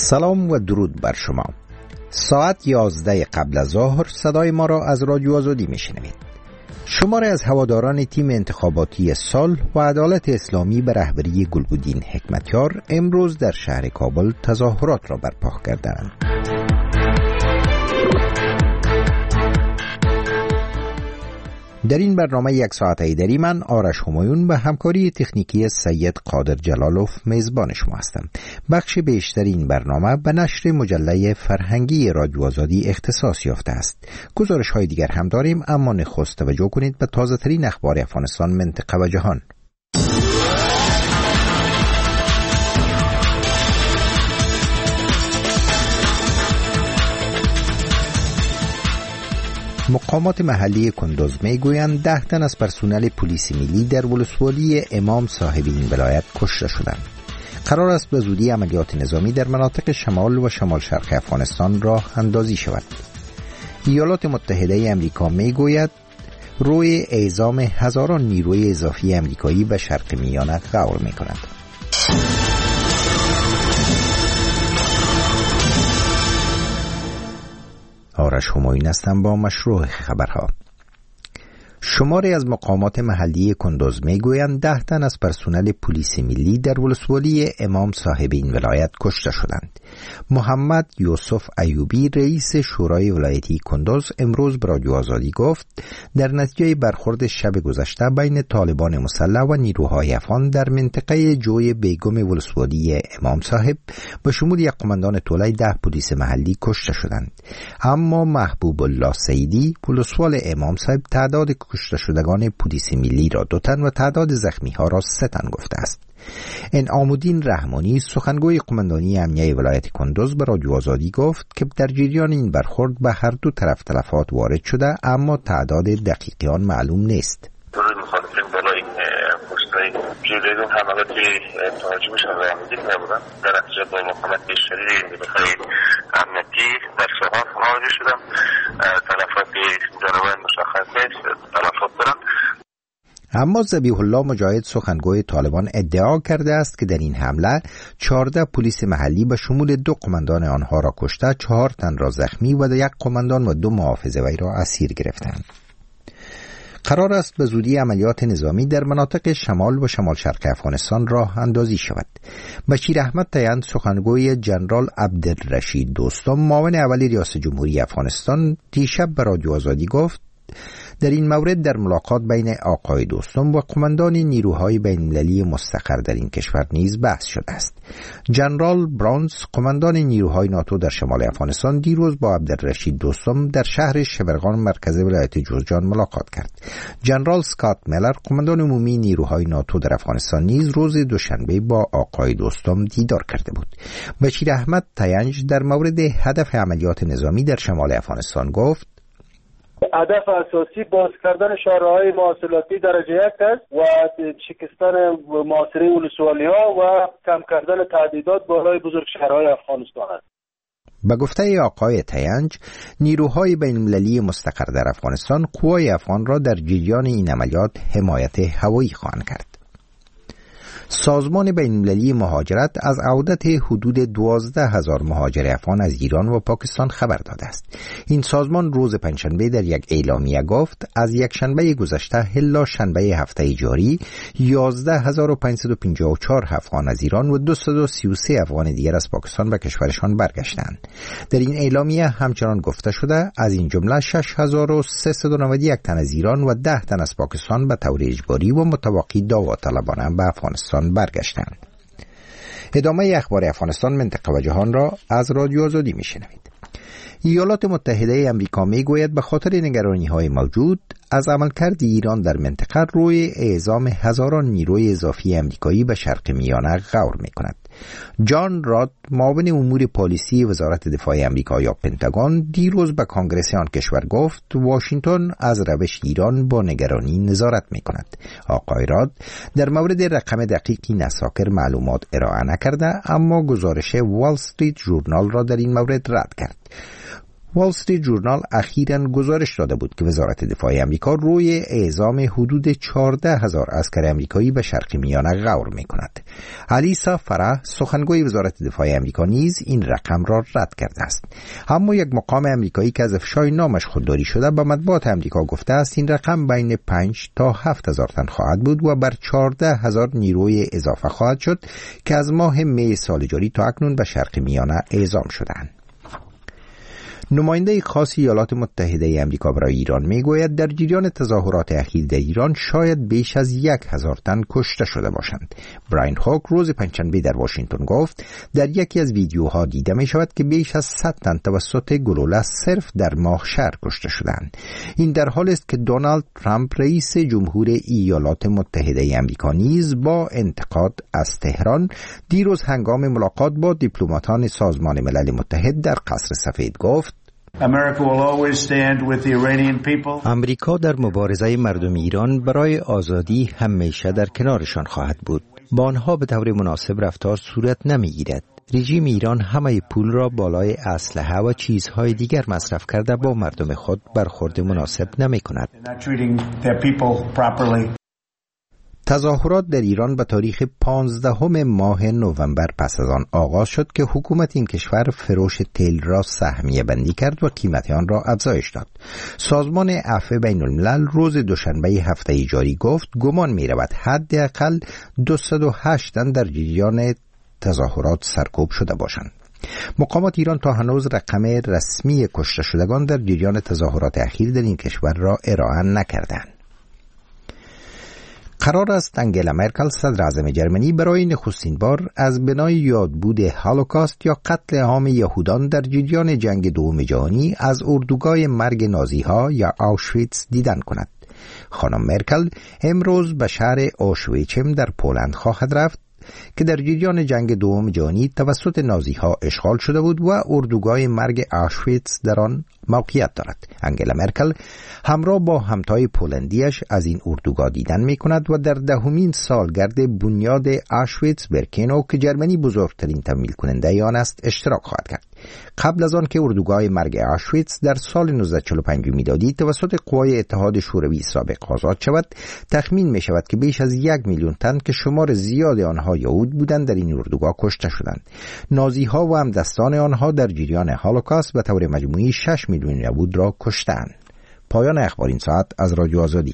سلام و درود بر شما. ساعت 11 قبل از ظهر صدای ما را از رادیو آزادی میشنوید. شماری از هواداران تیم انتخاباتی صلح و عدالت اسلامی به رهبری گلبدین حکمتیار امروز در شهر کابل تظاهرات را برپا کردند. در این برنامه یک ساعت ایدری من آرش همایون به همکاری تکنیکی سید قادر جلالوف میزبان شما هستم. بخش بیشتر این برنامه به نشر مجله فرهنگی رادیو آزادی اختصاص یافته است. گزارش های دیگر هم داریم، اما نخست توجه کنید به تازه ترین اخبار افغانستان، منطقه و جهان. مقامات محلی کندوز میگویند 10 تن از پرسنل پلیس ملی در ولسوالی امام صاحب این ولایت کشته شدند. قرار است به زودی عملیات نظامی در مناطق شمال و شمال شرق افغانستان راه اندازی شود. ایالات متحده امریکا میگوید روی اعزام هزاران نیروی اضافی امریکایی به شرق میانه غور میکند. آرش همایون هستم با مشروع خبرها. شماری از مقامات محلی کندوز میگویند 10 تن از پرسنل پلیس ملی در ولسوالی امام صاحب این ولایت کشته شدند. محمد یوسف ایوبی رئیس شورای ولایتی کندوز امروز به رادیو آزادی گفت در نتیجه برخورد شب گذشته بین طالبان مسلح و نیروهای افغان در منطقه جوی بیگم ولسوالی امام صاحب به شمول یک قماندان توله 10 پلیس محلی کشته شدند. اما محبوب الله سیدی ولسوال امام صاحب تعداد کشته شدگان پلیس ملی را 2 تن و تعداد زخمی ها را 3 تن گفته است. انعام الدین رحمانی سخنگوی قماندانی امنیه ولایت کندوز به رادیو آزادی گفت که در جریان این برخورد به هر دو طرف تلفات وارد شده، اما تعداد دقیقی آن معلوم نیست. مخالفین بالای پست‌های جلوی حملاتی تهاجمشان را آموزش نبودند. در نتیجه با مقاومت شدید نیروهای امنیتی در شهر مواجه شدند. تلفات جانبان مشخص نیست، تلفات دارند. اما ذبیح الله مجاهد سخنگوی طالبان ادعا کرده است که در این حمله 14 پلیس محلی به شمول 2 قماندان آنها را کشته، 4 تن را زخمی و 1 قماندان و 2 محافظ وی را اسیر گرفتند. قرار است به زودی عملیات نظامی در مناطق شمال و شمال شرق افغانستان راه اندازی شود. بشیر احمد تیند سخنگوی جنرال عبدالرشید دوستم معاون اول ریاست جمهوری افغانستان دیشب به رادیو آزادی گفت در این مورد در ملاقات بین آقای دوستم و قماندان نیروهای بین‌المللی مستقر در این کشور نیز بحث شده است. جنرال برانز قماندان نیروهای ناتو در شمال افغانستان دیروز با عبدالرشید دوستم در شهر شبرغان مرکز ولایت جوزجان ملاقات کرد. جنرال اسکات میلر قماندان عمومی نیروهای ناتو در افغانستان نیز روز دوشنبه با آقای دوستم دیدار کرده بود. بشیر احمد تینج در مورد هدف عملیات نظامی در شمال افغانستان گفت هدف اساسی باز کردن شهرهای مواصلاتی درجه 1 است و شکستن محاصره ولسوالی‌ها و کم کردن تعدیدات بالای بزرگ شهرهای افغانستان است. به گفته آقای تینج، نیروهای بین‌المللی مستقر در افغانستان قوای افغان را در جریان این عملیات حمایت هوایی خواهند کرد. سازمان بین‌المللی مهاجرت از عودت حدود 12,000 مهاجر افغان از ایران و پاکستان خبر داده است. این سازمان روز پنجشنبه در یک اعلامیه گفت از یک شنبه گذشته الا شنبه هفته جاری 11,554 افغان از ایران و 233 افغان دیگر از پاکستان به کشورشان برگشتند. در این اعلامیه همچنان گفته شده از این جمله 6,391 تن از ایران و 10 تن از پاکستان به طور اجباری و متوقی داوطلبانه به افغانستان برگشتند. ادامه اخبار افغانستان، منطقه و جهان را از رادیو آزادی میشنوید. ایالات متحده امریکا میگوید به خاطر نگرانی‌های موجود از عملکرد ایران در منطقه روی اعزام هزاران نیروی اضافی امریکایی به شرق میانه غور میکند. جان راد معاون امور پالیسی وزارت دفاع امریکا یا پنتاگون دیروز به کنگره آن کشور گفت واشنگتن از روش ایران با نگرانی نظارت میکند. آقای راد در مورد رقم دقیقی نساکر معلومات ارائه نکرده، اما گزارش وال استریت ژورنال را در این مورد رد کرد. وال استریت جورنال اخیراً گزارش داده بود که وزارت دفاع آمریکا روی اعزام حدود 14,000 عسکر آمریکایی به شرق میانه غور می‌کند. الیسا فرح سخنگوی وزارت دفاع آمریکا نیز این رقم را رد کرده است. اما یک مقام آمریکایی که از افشای نامش خودداری شده به مطبوعات آمریکا گفته است این رقم بین 5 تا 7,000 تن خواهد بود و بر 14,000 نیروی اضافه خواهد شد که از ماه می سال جاری تا اکنون به شرق میانه اعزام شدند. نماینده خاص ایالات متحده آمریکا برای ایران میگوید در جریان تظاهرات اخیر در ایران شاید بیش از 1,000 تن کشته شده باشند. براین هوک روز پنجشنبه در واشنگتن گفت در یکی از ویدیوها دیده می شود که بیش از 100 تن توسط گلوله صرف در ماهشهر کشته شدند. این در حالی است که دونالد ترامپ رئیس جمهور ایالات متحده آمریکا نیز با انتقاد از تهران دیروز هنگام ملاقات با دیپلماتان سازمان ملل متحد در قصر سفید گفت امریکا در مبارزه مردم ایران برای آزادی همیشه در کنارشان خواهد بود. با آنها به طور مناسب رفتار صورت نمیگیرد. رژیم ایران همه پول را بالای اسلحه و چیزهای دیگر مصرف کرده با مردم خود برخورد مناسب نمی کند. تظاهرات در ایران به تاریخ 15 ماه نوامبر پس از آن آغاز شد که حکومت این کشور فروش تیل را سهمیه بندی کرد و قیمت آن را افزایش داد. سازمان عفو بین الملل روز دوشنبه هفته جاری گفت گمان می رود حداقل 208 تن در جریان تظاهرات سرکوب شده باشند. مقامات ایران تا هنوز رقم رسمی کشته شدگان در جریان تظاهرات اخیر در این کشور را ارائه نکردند. قرار است انگلا مرکل صدر اعظم جرمنی برای نخستین بار از بنای یادبود هولوکاست یا قتل عام یهودان در جریان جنگ دوم جهانی از اردوگاه مرگ نازیها یا آوشویتس دیدن کند. خانم مرکل امروز به شهر آشویچم در پولند خواهد رفت که در جریان جنگ دوم جهانی توسط نازیها اشغال شده بود و اردوگاه مرگ آشویتس در آن موقعیت دارد. انگلا مرکل همراه با همتای پولندیش از این اردوگاه دیدن می کند و در 10مین سالگرد بنیاد آشویتس برکنو که جرمنی بزرگترین تمویل کننده آن است اشتراک خواهد کرد. قبل از آن که اردوگاه مرگ آشویتس در سال 1945 میلادی توسط قوای اتحاد شوروی سابق آزاد شود، تخمین می شود که بیش از 1,000,000 تن که شمار زیاد آنها یهود بودند در این اردوگاه کشته شدند. نازیها و همدستان آنها در جریان هولوکاست به طور مجموعی 6 میلیون یهود را کشتند. پایان اخبار این ساعت از رادیو آزادی.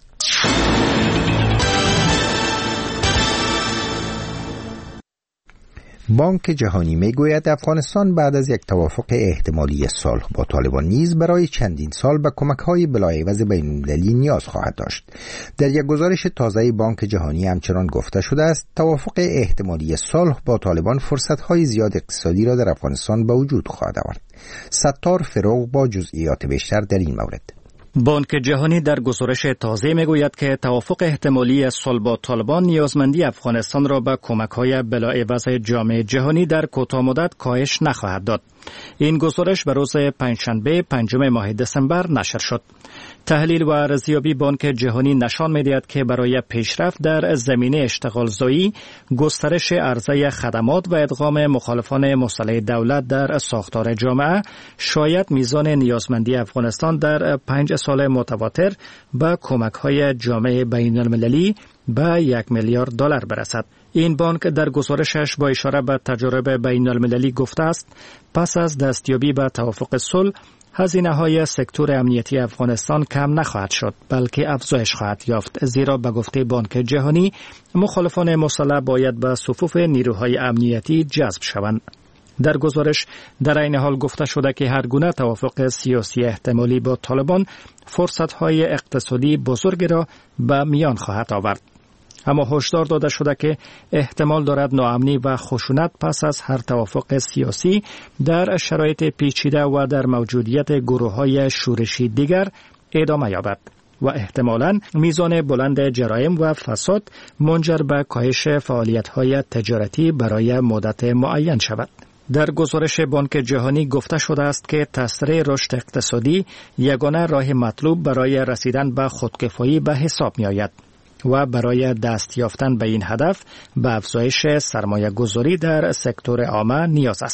بانک جهانی میگوید افغانستان بعد از یک توافق احتمالی صلح با طالبان نیز برای چندین سال به کمک‌های بلاعوض بین‌المللی نیاز خواهد داشت. در یک گزارش تازه بانک جهانی همچنان گفته شده است توافق احتمالی صلح با طالبان فرصت‌های زیاد اقتصادی را در افغانستان به وجود خواهد آورد. ستار فروغ با جزئیات بیشتر در این مورد. بانک جهانی در گزارش تازه میگوید که توافق احتمالی صلح با طالبان نیازمندی افغانستان را به کمک‌های بلاعوض جامعه جهانی در کوتاه مدت کاهش نخواهد داد. این گزارش به روز پنجشنبه 5 ماه دسامبر نشر شد. تحلیل و ارزیابی بانک جهانی نشان می‌دهد که برای پیشرفت در زمینه اشتغالزایی، گسترش عرضه خدمات و ادغام مخالفان مسلح دولت در ساختار جامعه، شاید میزان نیازمندی افغانستان در 5 سال متواتر به کمک‌های جامعه بین‌المللی به 1 میلیارد دلار برسد. این بانک در گزارشش با اشاره به تجارب بین‌المللی گفته است پس از دستیابی به توافق صلح هزینه‌های سکتور امنیتی افغانستان کم نخواهد شد بلکه افزایش خواهد یافت، زیرا به گفته بانک جهانی مخالفان مسلح باید به صفوف نیروهای امنیتی جذب شوند. در گزارش در این حال گفته شده که هر گونه توافق سیاسی احتمالی با طالبان فرصت‌های اقتصادی بزرگ را به میان خواهد آورد. اما هشدار داده شده که احتمال دارد ناامنی و خشونت پس از هر توافق سیاسی در شرایط پیچیده و در موجودیت گروه‌های شورشی دیگر ادامه یابد و احتمالاً میزان بلند جرایم و فساد منجر به کاهش فعالیت‌های تجارتی برای مدت معین شود. در گزارش بانک جهانی گفته شده است که تسریع رشد اقتصادی یگانه راه مطلوب برای رسیدن به خودکفایی به حساب می‌آید و برای دست یافتن به این هدف به افزایش سرمایه گذاری در سکتور عامه نیاز است.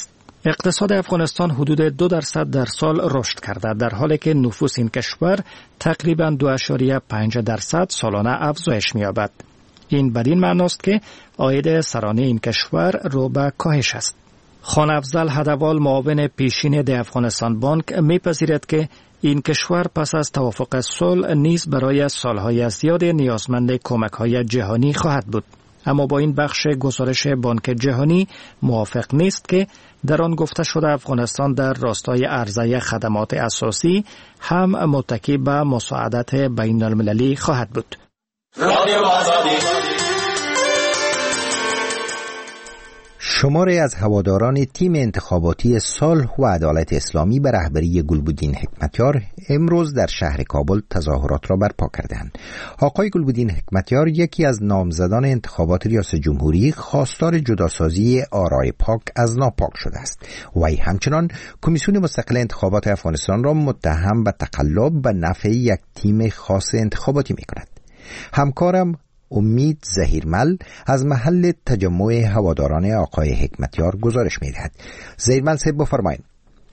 اقتصاد افغانستان حدود 2% در سال رشد کرده، در حالی که نفوس این کشور تقریباً 2.5% سالانه افزایش می‌یابد. این بدین معناست که عاید سرانه این کشور رو به کاهش است. خان افضل هدوال معاون پیشین د افغانستان بانک می‌پذیرد که این کشور پس از توافق صلح نیز برای سالهای زیاد نیازمند کمک‌های جهانی خواهد بود. اما با این بخش گزارش بانک جهانی موافق نیست که در آن گفته شده افغانستان در راستای عرضه خدمات اساسی هم متکی به مساعدت بین المللی خواهد بود. شماری از هواداران تیم انتخاباتی صلح و عدالت اسلامی به رهبری گلبدین حکمتیار امروز در شهر کابل تظاهرات را برپا کردند. آقای گلبدین حکمتیار یکی از نامزدان انتخابات ریاست جمهوری خواستار جداسازی آرای پاک از ناپاک شده است. وی همچنان کمیسیون مستقل انتخابات افغانستان را متهم به تقلب به نفع یک تیم خاص انتخاباتی می‌کند. همکارم امید زهیرمل از محل تجمع هواداران آقای حکمتیار گزارش می‌دهد. زهیرمل صاحب بفرمایید.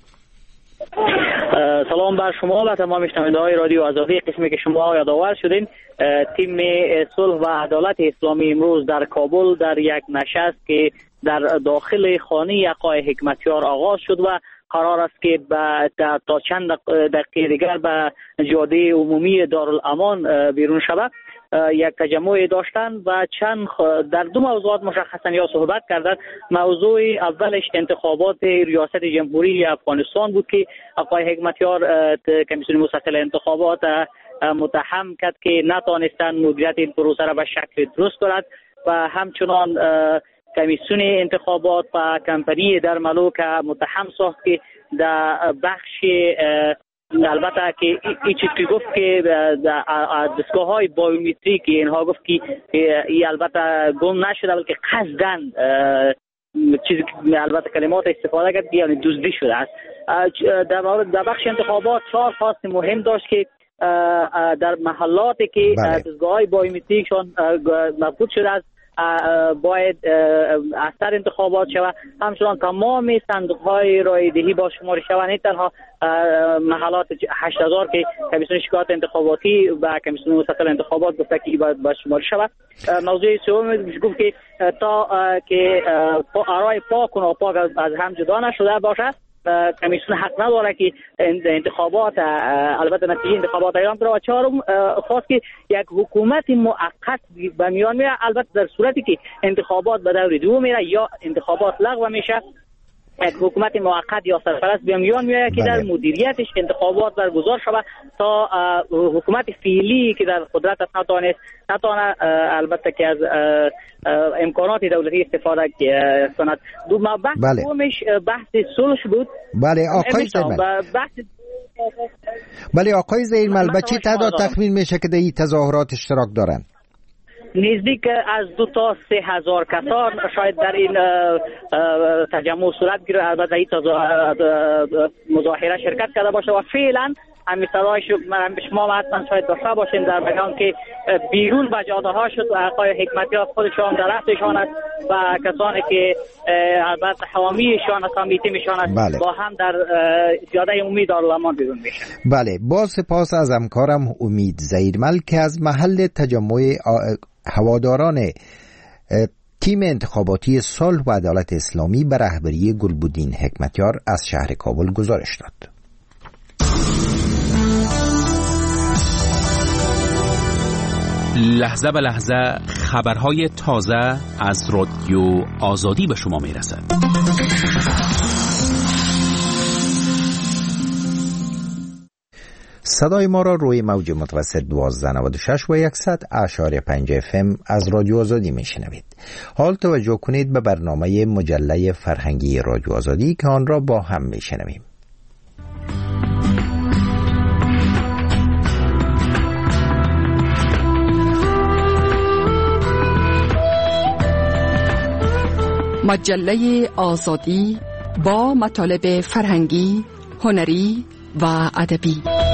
سلام بر شما و تمام شنونده‌های رادیو آزادی. قسمی که شما یادآور شدین، تیم صلح و عدالت اسلامی امروز در کابل در یک نشست که در داخل خانه آقای حکمتیار آغاز شد و قرار است که تا چند دقیقه دیگر به جاده عمومی دارالامان بیرون شود. یک تجمع داشتن و چند در دو موضوعات مشخصا یا صحبت کردند. موضوع اولش انتخابات ریاست جمهوری افغانستان بود که آقای حکمتیار کمیسیون مستقل انتخابات متهم کرد که نتانستند مدیریت این پروسه را به شکل درست کند و همچنان کمیسیون انتخابات و کمپانی در ملو که متهم ساخت که در بخش البته که این چیز که گفت که دستگاه‌های بایومتریک اینها گفت که این البته گم نشده بلکه قصداً چیزی که البته کلمات استفاده کرد یعنی دزدی شده است. در بخش انتخابات 4 خواست مهم داشت که در محلاتی که دستگاه‌های بایومتریکشون مفقود شده است باید از سر انتخابات شود. همچنان تمام صندوق‌های رایدهی با شماری شود، نه تنها محلات 8000 که کمیسیون شکایات انتخاباتی و کمیسیون مستقل انتخابات گفته که باید با شماری شود. موضوع سوم گفت که تا که آرای پاک و ناپاک از هم جدا نشده باشد، کمیسیون حق نداره که انتخابات البته نتیجه انتخابات اعلام کنه. و چهارم خواست که یک حکومت موقت به میان میره، البته در صورتی که انتخابات به دور 2 میره یا انتخابات لغو میشه، یک حکومت موقت یا سرپرست به میان میره که در مدیریتش انتخابات برگزار شود تا حکومت فعلی که در قدرت نتونه البته که از امکانات دولتی استفاده کند. دو بحث دومش بحث صلح بود. بله آقای زهیرمل. بله آقای زهیرمل، به چه تعداد تخمین میشه که در این تظاهرات اشتراک دارن؟ نزدیک از 2 تا 3 هزار کسان شاید در این تجمع صورت گیره، البته این مظاهره شرکت کرده باشه و فعلا همین صدای شما حتما شاید داشته باشین در بیان که بیرون به جاده ها شد و آقای حکمتیار خودشان در رفتشان است و کسانی که البته حوامیشان است، میتیمشان است، بله. با هم در جاده عمومی دارالامان بیرون میشن. بله، با سپاس از همکارم امید زهیرمل که از محل تجمع هواداران تیم انتخاباتی صلح و عدالت اسلامی به رهبری گلبدین حکمتیار از شهر کابل گزارش داد. لحظه به لحظه خبرهای تازه از رادیو آزادی به شما میرسد. صدای ما را روی موج متوسط 1296 و 100.5 FM از رادیو آزادی میشنوید. حال توجه کنید به برنامه مجله فرهنگی رادیو آزادی که آن را با هم میشنویم. مجله آزادی با مطالب فرهنگی، هنری و ادبی.